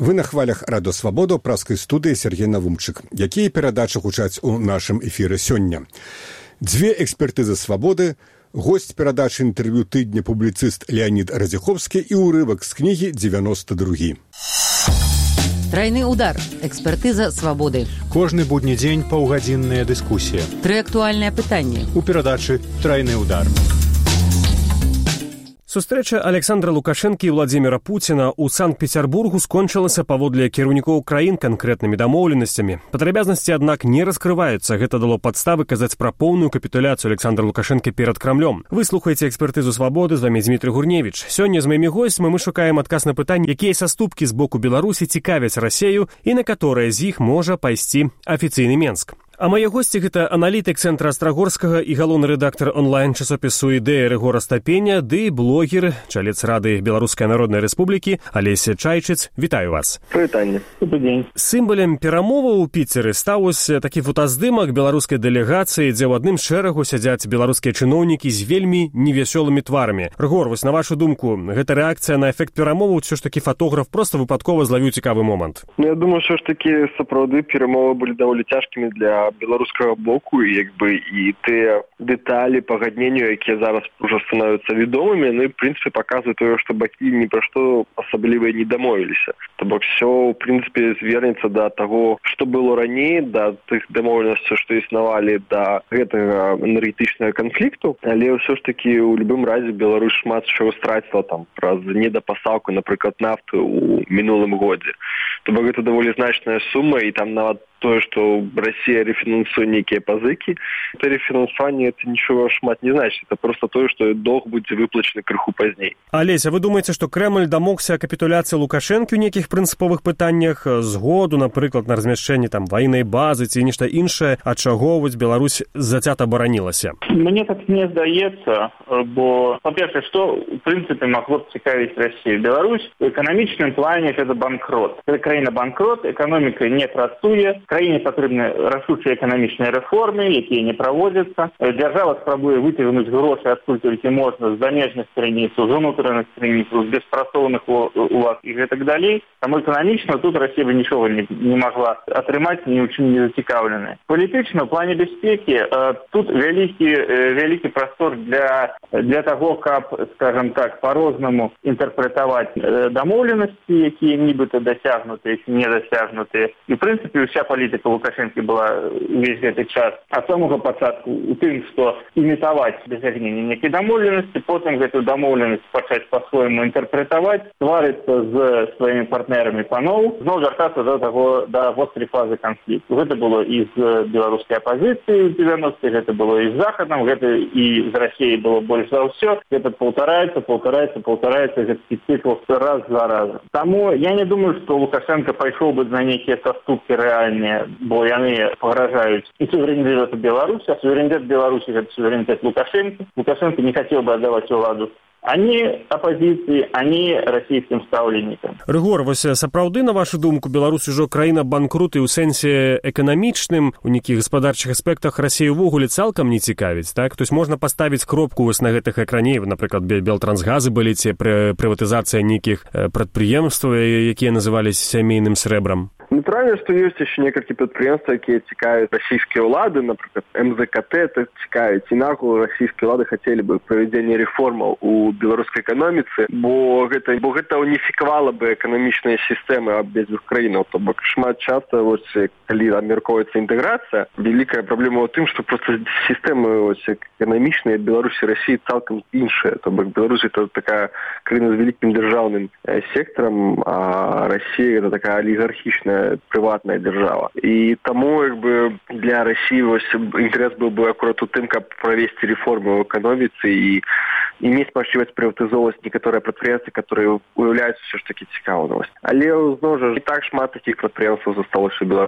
Вы на хвалях Радо Свабода, праскай студыі Сергей Навумчык. Якія перадачы гучаць у нашым эфіры сёння? Дзве экспертызы свабоды, госць перадачы інтэрв'ю тыдня публіцыст Леонид Радзіховскі і ўрывак з кнігі «92». Тройны удар. Экспертыза свабоды. Кожны будні дзень паўгадзінная дыскусія. Тры актуальныя пытанні. У перадачы «Тройны удар». Сустрэча Александра Лукашэнкі і Владзіміра Пуціна ў Санкт-Пецярбургу скончылася паводле кіраўнікоў краін канкрэтнымі дамоўленасцямі. Падрабязнасці, аднак, не раскрываюцца. Гэта дало падставы казаць пра поўную капітуляцыю Александра Лукашэнкі перад Крамлём. Вы слухаеце экспертызу свабоды, з вамі Дмітрый Гурневіч. Сёння з маімі госцямі мы шукаем адказ на пытанне, якія саступкі з боку Беларусі цікавяць Расею і на каторыя з іх можа пайсці афіцыйны Менск. А мае госці – гэта аналітык Цэнтра Астрагорскага і галоўны рэдактар онлайн-часопісу «Ідэя» Рыгор Астапеня, ды блогер, чалец Рады Беларускай Народнай Рэспублікі Алеся Чайчыц. Вітаю вас. Прывітанне. Добры дзень. Сімвалем перамоваў у Піцеры стаў такі фотаздымак беларускай дэлегацыі, дзе ў адным шэрагу сядзяць беларускія чыноўнікі з вельмі невясёлымі тварамі. Рыгор, вось на вашу думку, гэта рэакцыя на эфект перамоваў, ці ж такі фотограф проста выпадкова злавіў цікавы момант? Я думаю, що ж такі сапраўды перамовы былі даволі цяжкімі для беларускага боку, і тыя дэталі пагаднення, якія зараз уже становяцца вядомымі, яны, в прынцыпе, паказваюць тое, што бакі ні пра што асабліва не дамовіліся. То бок все, в прынцыпе, звернецца да таго, што было раней, да тых дамоўленасцяў, што існавалі да гэтага энергетычнага канфлікту, але ўсё ж такі у любым разе Беларусь шмат чаго страціла там праз недапастаўку, напрыклад, нафты ў мінулым годзе. То бок гэта даволі значная сума, і там нават тое, што Расія рефінансуе нейкія пазыкі. Это рефінансаванне, это нічого шмат не значыць. Это просто тое, што доўг будзе выплачаны крыху пазней. Алеся, вы думаеце, што Крэмль дамогся капітуляцыі Лукашэнкі ў нейкіх прынцыповых пытаннях, згоду, напрыклад, на размяшчэнне там ваеннай базы ці нешта іншае, ад чаго вось Беларусь зацята баранілася? Мне так не здаецца, бо, па-першае, што, в прынцыпе, магло б цікавіць Расію? Беларусь у эканамічным плане гэта банкрот. Гэта краіна-банкрот, эканоміка не працуе, краіне патрэбны рашучыя эканамічныя рэформы, якія не праводзяцца. Дзяржава спрабуе выцягнуць грошы адкуль толькі можна з замежных крыніцаў, з унутраных крыніцаў, з беспрацоўных улад і гэтак далей. Таму эканамічна тут Расія бы нічога не магла атрымаць, ні ў чым не зацікаўленая. Палітычна, ў плане бяспекі, тут вялікі прастор для таго, каб, скажем так, по-рознаму інтэрпрэтаваць дамоўленасці, якія нібыта дасягнутыя ці не дасягнутыя. І, в прынцыпе, уся палітыка Лукашэнкі была увесь гэты час ад самага пачатку у тым, што імітаваць дасягненне нейкай дамоўленасці, потым гэтую дамоўленасць пачаць па-свойму інтэрпрэтаваць, сварыцца з сваімі партнерамі паноў, зноў вяртацца да вострай фазы канфлікту. Гэта было і з беларускай апазіцыяй у 90-х, гэта было і з Захадам, гэта і з Расіяй было больш за ўсё. Гэта паўтараецца гэты цыкл раз за разам. Таму я не думаю, што Лукашенко пайшоў бы на нейкія саступкі рэальныя, бо яны пагражаюць і суверэнітэту Беларусі, а суверэнітэт Беларусі – гэта суверэнітэт Лукашенко. Лукашенко не хацеў бы аддаваць уладу ані апазіцыі, ані расійскім стаўленнікам. Рыгор, вось сапраўды, на вашу думку, Беларусь ужо краіна-банкрут і ў сэнсе эканамічным, у нейкіх гаспадарчых аспектах Расію ўвогуле цалкам не цікавіць, так? То есть можна паставіць кропку вось на гэтых экраней, напрыклад, Белтрансгазы былі ці прыватызацыя нейкіх прадпрыемстваў, якія называліся сямейным срэбрам? Натуральна, што ёсць яшчэ некалькі прадпрыемстваў, якія цікавяць расійскія ўлады, напрыклад, МЗКТ это цікавіць, і нагул расійскія ўлады хацелі бы правядзення рэформаў у беларускай эканоміцы, бо гэта уніфікавала бы эканамічныя сістэмы абедзвюх краінаў. То бок шмат часта, калі абмяркоўваецца інтэграцыя, вялікая праблема ў тым, што проста сістэмы эканамічныя Беларусі і Расіі цалкам іншыя. То бок Беларусь это такая краіна з вялікім дзяржаўным сектарам, а Расія это такая алігархічная прыватная дзяржава. І таму для Расіі інтарэс быў бы акурат у тым, каб правесці рэформы ў эканоміцы і мець магчымасць прыватызоўваць некаторыя прадпрыемствы, которые уяўляюць ўсё ж такі цікаўнасць. Але зноў жа не так шмат такіх прадпрыемстваў засталося ў Беларусі.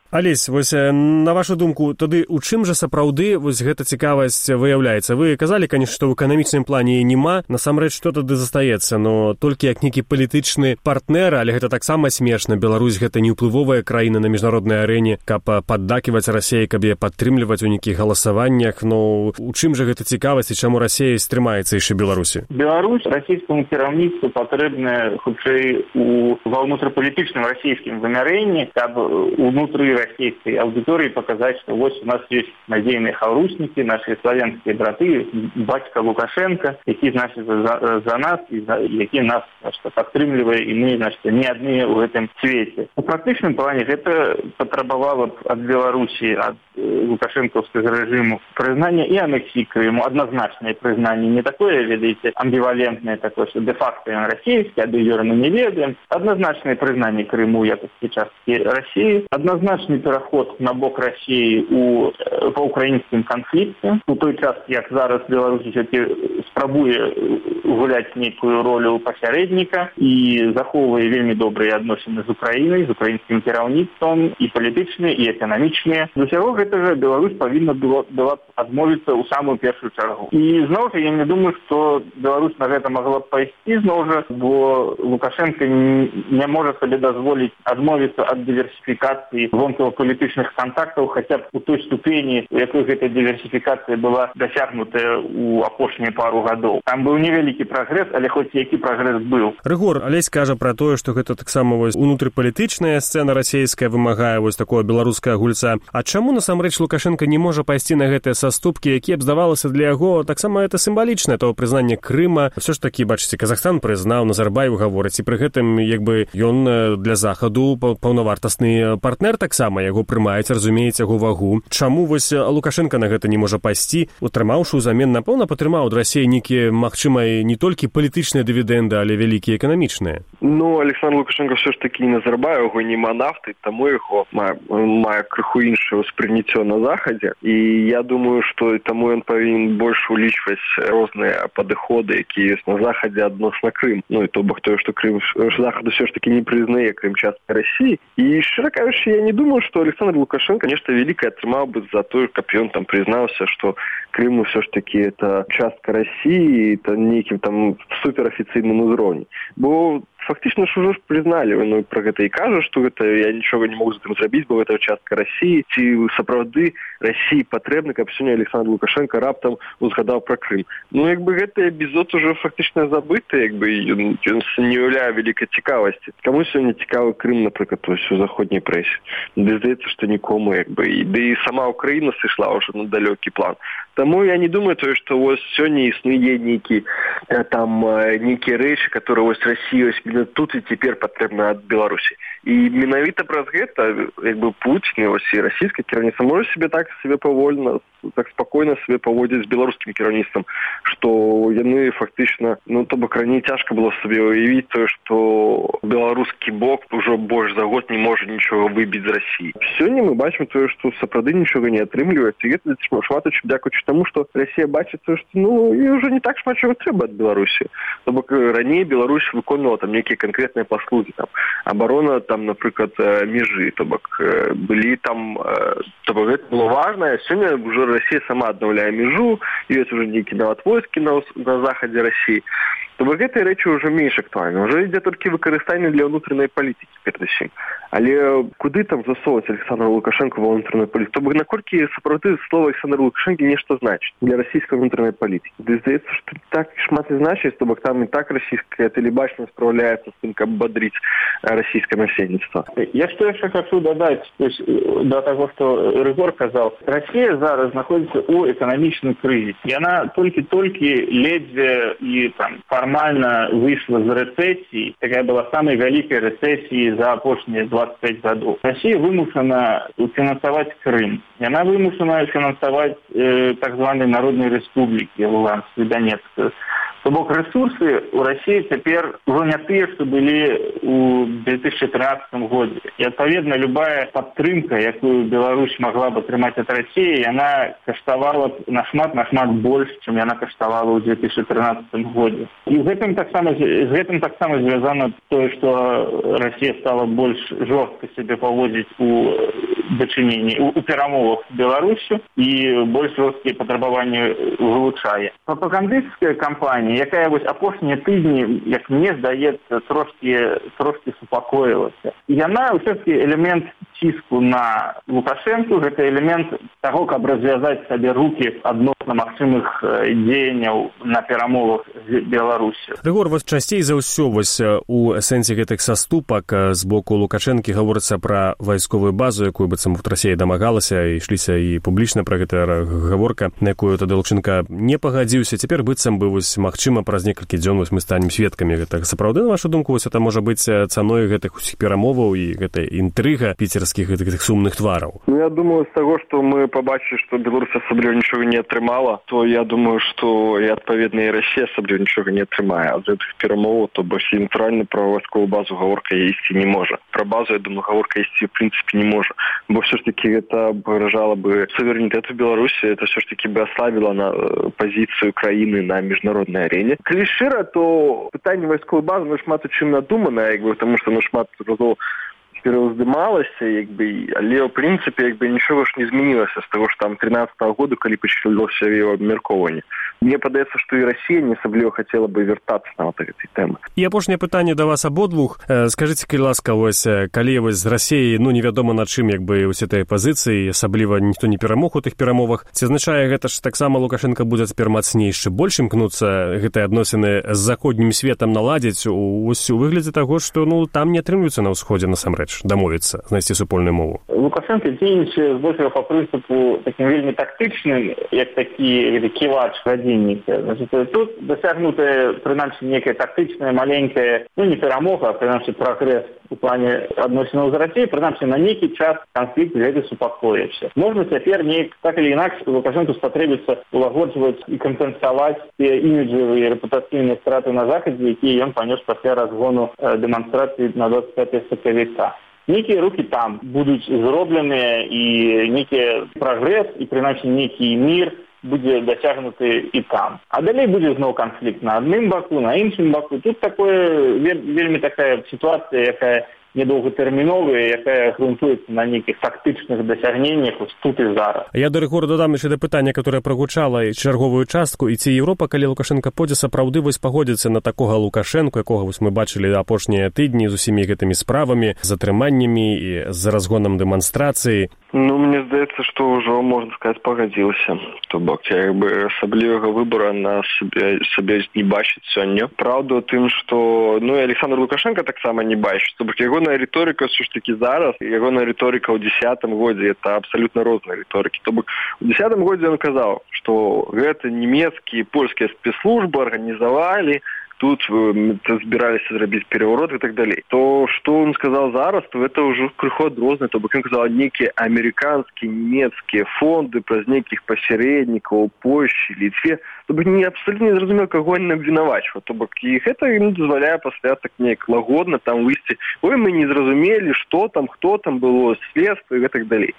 Алесь, вось на вашу думку, тады у чым жа сапраўды вось гэта цікавасць выяўляецца? Вы казалі, конечно, што ў эканамічным плане няма, насамрэч што тады застаецца, но толькі як нейкі палітычны партнер, але гэта таксама смешна. Беларусь гэта не ўплывовая краіна на міжнароднай арэне, каб паддаківаць Расіі, каб яе падтрымліваць у нейкіх галасаваннях. Но у чым жа гэта цікавасць і чаму Расія стрымаецца яшчэ Беларусі? Беларусь расійскаму кіраўніцтву патрэбная хутчэй ва ўнутрапалітычным расійскім вымярэнні, каб унутры российской аудитории показать, что вот у нас есть надзейные хаўруснікі, наши славянские браты, бацька Лукашенко, які, значит, за нас, и які нас, значит, падтрымлівае, и мы, значит, не одни в этом свете. У практычным плане это патрабавала от Беларуси, от лукашенковского режиму признание и аннексии Крыму, однозначное признание, не такое, видите, амбивалентное такое, что де-факто он российский, а де-юре мы не ведаем, однозначное признание Крыму якости частки России, однозначный переход на бок России по украинским конфликтам, у той час, як зараз Беларусь все-таки спрабуе гуляць некую ролю пасярэдніка і захоўвае вельмі добрыя адносіны з Украінай, з украінскім кіраўніцтвам, і палітычныя, і эканамічныя. З усяго гэтага Беларусь павінна была адмовіцца ў самую першую чаргу. І зноў жа я не думаю, што Беларусь на гэта могла б пайсці зноў жа, бо Лукашенко не можа сабе дазволіць адмовіцца ад дыверсіфікацыі вонкава-палітычных контактаў, хаця б у той ступені, у якой гэта дыверсіфікацыя была дасягнутая ў апошнія пару гадоў. Там быў невялікі прагрэс, але хоць які прагрэс быў. Рыгор, Алесь кажа пра тое, што гэта таксама вось унутрыпалітычная сцэна расійская вымагае вось такое беларуская гульца. А чаму насамрэч Лукашенко не можа пайсці на гэтыя саступкі, якія б здавалася для яго таксама это сімвалічнае того прызнання Крыма? Все ж такі, бачыце, Казахстан прызнаў, Назарбаев гаворыць, і пры гэтым як бы ён для захаду паўнавартасны партнер таксама, яго прымаюць, разумеюць яго вагу. Чаму вось Лукашенко на гэта не можа пайсці, утрымаўшы ўзамен, напэўна, патрымаў ад Расіі нейкія, магчыма, не толькі палітычныя дывідэнды, але вялікія эканамічныя? Ну, Александр Лукашенко все ж таки не Назарбаев, яго не манавты, таму яго мае крыху іншае ўспрыняццё на захадзе. І я думаю, што таму ён павінен больш улічваць розныя падыходы, якія ёсць на захадзе адносна Крым. Ну, і то бок тое, што Крым захаду все ж таки не прызнае Крым часткай Расіі. І, шчыра кажучы, я не думаю, што Александр Лукашенко нешта вялікае атрымаў бы за тое, каб ён там прызнаўся, што Крым все ж таки это частка России, это неким там суперофіцыйным узроўні. Бо фактично ж уже признали, ну, про гэта і кажу, што гэта я нічога не могу з гэтым зрабіць, бо гэта частка России. Ці сапраўды России патрэбна, каб сёння Александр Лукашенко раптам узгадаў про Крым. Ну, як бы гэты эпізод уже фактично забыты, як бы ён не уяўляе вялікай цікавасці. Каму сёння цікавы Крым, напрыклад, у заходняй прэсе? Мне здаецца, што нікому, як бы, да і сама Украіна сышла ўжо на далёкі план. Таму я не думаю тое, што вось сёння існуе нейкі там нейкія рэчы, которые вось Россия тут і цяпер патрэбна ад Беларусі. І менавіта праз гэта, як бы Путін, ось і расійскае кіраўніцтва можа себе павольна, так спакойна себе паводзіць з беларускім кіраўніцтвам, што яны фактычна, ну, то бок раней цяжка было сабе уявіць тое, што беларускі бок ужо больш за год не можа нічога выбіць з Расіі. Сёння мы бачым тое, што сапраўды нічога не атрымліваецца, і гэта шмат дзякуючы таму, што Расія бачыць тое, што ну і ўжо не так шмат чаго трэба ад Беларусі. То бок раней Беларусь выконвала там нейкія канкрэтныя паслугі, там абарона, там, напрыклад, межы, то бок былі там, то бок гэта было важна. Сёння ўжо Россия сама аднаўляе межу, ёсць уже нейкі нават войскі на захадзе России. То бок гэтыя рэчы ўжо менш актуальны. Уже ідзе толькі выкарыстанне для ўнутранай палітыкі перадусім. Але куды там засоўваць Александра Лукашенко ва ўнутранай палітыкі? То бок наколькі сапраўды слова Александра Лукашенко нешта значыць для расійскай ўнутранай палітыкі? Ды здаецца, што так шмат не значыць, то бок там і так расійскае тэлебачанне спраўляецца з тым, каб бадрыць расійскае насельніцтва. Я што яшчэ хочу дадаць да таго, што Рыгор казаў. Расія зараз знаходзіцца ў эканамічным крызісе. Яна толькі ледзьве і там формально вышла з рэцэсіі. Такая была самой вялікай рэцэсіі за апошнія 25 гадоў. Расія вымушана фінансаваць Крым. Яна вымушана фінансаваць так званыя народныя рэспублікі Луганскую і Донецкую. То бок рэсурсы ў Расіі цяпер ужо не тыя, што былі ў 2013 годзе. І адпаведна любая падтрымка, якую Беларусь магла б атрымаць ад Расіі, яна каштавала нашмат больш, чым яна каштавала ў 2013 годзе. І з гэтым таксама звязана тое, што Расія стала больш жорстка сябе паводзіць у дачыненні у перамовах з Беларусью і больш жорсткія патрабаванні вылучае. Прапагандысцкая кампанія, якая вось апошнія тыдні, як мне здаецца, трошкі супакоілася. Яна ўсё-таки элемент ціску на Лукашэнку, гэта элемент таго, каб развязаць сабе рукі адносна магчымых дзеянняў на перамовах з Беларусью. Рыгор, вас часцей за ўсё у сэнсе гэтых саступак з боку Лукашэнкі гаворыцца пра вайсковую базу, якую быццам Расія дамагалася, і ішліся і публічна пра гэта гаворка, на якую тады Лукашенко не пагадзіўся. Цяпер быццам бы магчыма праз некалькі дзён мы станем сведкамі гэтага. Сапраўды, на вашу думку, это можа быць цаной гэтых усіх перамоваў і гэтай інтрыга піцерскіх гэтых сумных твараў? Я думаю, з таго, што мы пабачылі, што Беларусь асабліва нічога не атрымала, то я думаю, што і адпаведна і Расія асабліва нічога не атрымае. А з гэтых перамоваў, то бок натуральна пра вайсковую базу гаворка ісці не можа. Пра базу, я думаю, гаворка ісці в прынцыпе не можа. Бо все ж таки гэта выражала бы суверэнітэту Беларусі, это все ж таки бы ослабила на пазіцыю краіны на міжнароднай арене. Калі шчыра, то пытанне вайсковай базы шмат у чым надуманае, тому што шмат разоў пераўздымалася, але ў прынцыпе нічога ж не змянілася з таго, што там 13-го году, калі пачалося яго абмяркоўванне. Мне падаецца, што і Расія не асабліва хацела бы вяртацца на гэтай тэмы. І апошняе пытанне да вас абодвух. Скажыце, калі ласка, калі з Расіяй, невядома на чым, ўсе тыя пазіцыі, асабліва ніхто не перамог у тых перамовах, ці азначае гэта ж таксама Лукашенко будзе цяпер мацнейшы, больш імкнуцца гэтыя адносіны з заходнім светам наладзіць у выглядзе таго, што там не атрымліваецца на ўсходзе насамрэч дамовіцца, знайсці супольную мову? Лукашенко дзейнічае збольшага па прынцыпу такім вельмі тактычным, як такі ківач гадзінніка. Тут дасягнутая, прынамсі, некая тактычная, маленькая, не перамога, а прынамсі прагрэс у плане адносінаў з Расіяй, прынамсі на нейкі час канфлікт гэты супакоіўся. Можна цяпер так или інакш Лукашенку спатрэбіцца улагоджваць і кампенсаваць тыя іміджавыя рэпутацыйныя страты на захадзе, якія ён панёс пасля разгону дэманстрацыі на 25 сакавіка. Некія рукі там будуць зробленыя, і некі прагрэс, і прынамсі некі мір будзе дасягнуты і там. А далей будзе зноў канфлікт на адным баку, на іншым баку. Тут вельмі такая сітуацыя, якая недоўгатэрміновая, якая грунтуецца на нейкіх фактычных дасягненнях тут і зараз. Я да Рыгора дадам яшчэ да пытання, которое прагучала чарговую частку, і ці Еўропа, калі Лукашенко пойдзе сапраўды пагодзіцца на такога Лукашенко, якога мы бачылі апошнія тыдні з усімі гэтымі справамі, затрыманнямі і з разгонам дэманстрацыі? Мне здаецца, што ўжо, можна сказаць, пагадзілася. То бок, асаблівага выбора на сабе не бачыць сёння. Праўда ў тым, што і Александр Лукашенко таксама не бачыць. То бок, ягоная рыторыка ўсё ж такі зараз, ягоная рыторыка ў 10-м годзе, это абсалютна розныя рыторыкі. То бок, у 10-м годзе ён казаў, што гэта нямецкія і польскія спецслужбы арганізавалі, тут збіраліся зрабіць переворот і так далей. То, што он сказал зараз, то это ўжо крыху адрознае. То бок ён казаў, нейкія амерыканскія, нямецкія фонды праз нейкіх пасярэднікаў у Польшчы, Літве. То бок абсалютна не зразумеў, каго ён абвінавачваў. То бок і гэта ім дазваляе пасля так неяк лагодна там выйсці. Мы не зразумелі, што там, хто там было, следства і так далей.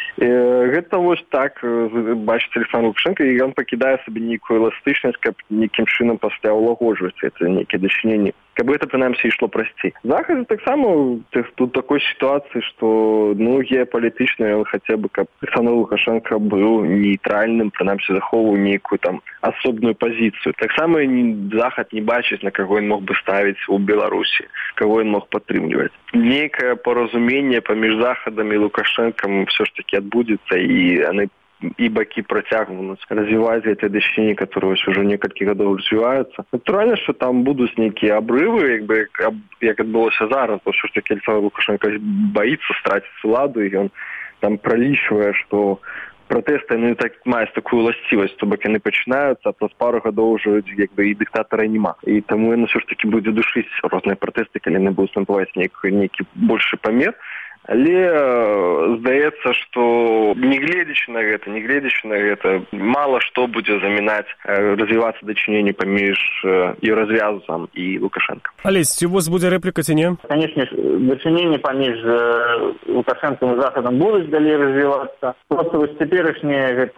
Гэта вось так бачыць Александр Лукашенко, і ён пакідае сабе нейкую эластычнасць, каб нейкім чынам пасля ўлагоджваць это нейкія дачыненні, каб гэта прынамсі ішло прасцей. Захад таксама тут такой сітуацыі, што геапалітычна ён хаця бы, каб Александр Лукашенко быў нейтральным, прынамсі захоўваў нейкую там асобную пазіцыю. Таксама Захад не бачыць, на каго ён мог бы ставіць у Беларусі, каго ён мог падтрымліваць. Нейкае паразуменне паміж Захадам і Лукашенкам все ж таки адбудзецца, і яны і бакі працягнуць развіваць гэтыя дачыненні, которые ўжо некалькі гадоў развіваюцца. Натуральна, што там будуць нейкія абрывы, як адбылося зараз, бо ўсё ж таки Александр Лукашенко баіцца страціць уладу, і ён там пралічвае, што пратэсты так маюць такую уласцівасць, то бок яны пачынаюцца, а праз пару гадоў ўжо і дыктатара няма. І таму ён ўсё ж таки будзе душыць розныя пратэсты, калі яны будуць набываць нейкі большы памер. Але здаецца, што негледзячы на гэта, мала што будзе замінаць развівацца дачыненні паміж Еўразвязам і Лукашенко. Алесь, ці у вас будзе рэпліка, ці не? Канечне, дачыненні паміж Лукашенком і Захадам будуць далей развівацца. Проста вось цяперашні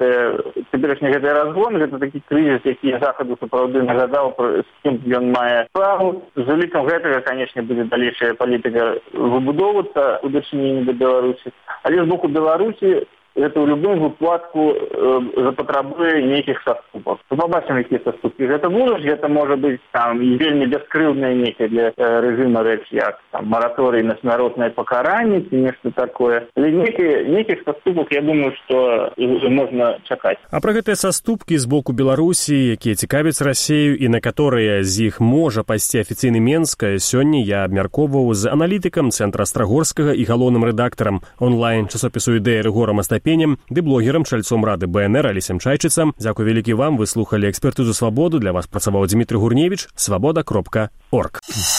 гэты разгон, гэта такі крызіс, які Захаду сапраўды нагадаў, з кім ён мае справу. З улікам гэтага, канечне, будзе далейшая палітыка выбудоўвацца у дачыненні дачыненні да Беларусі. Але з боку Беларусі гэта ў любым выпадку запатрабуе нейкіх саступак. Побачым, якія саступкі гэта будуць. Гэта можа быць там і вельмі бяскрыўдная нейкая для рэжыма рэч, як там мараторый на смяротнае пакаранне ці нешта такое. Але нейкіх саступак, я думаю, што можна чакаць. А пра гэтыя саступкі з боку Беларусі, якія цікавяць Расею і на каторыя з іх можа пайсці афіцыйны Менск, сёння я абмяркоўваў з аналітыкам Цэнтра Астрагорскага і галоўным рэдактарам онлайн-часопісу «Ідэя» Рыгорам Астапенем ды блогерам, чальцом Рады БНР Алісем Чайчыцам. Дзякуй вялікі вам, вы слухалі «Экспертызу свабоду». Для вас працаваў Дмітрый Гурневіч, свабода.орг.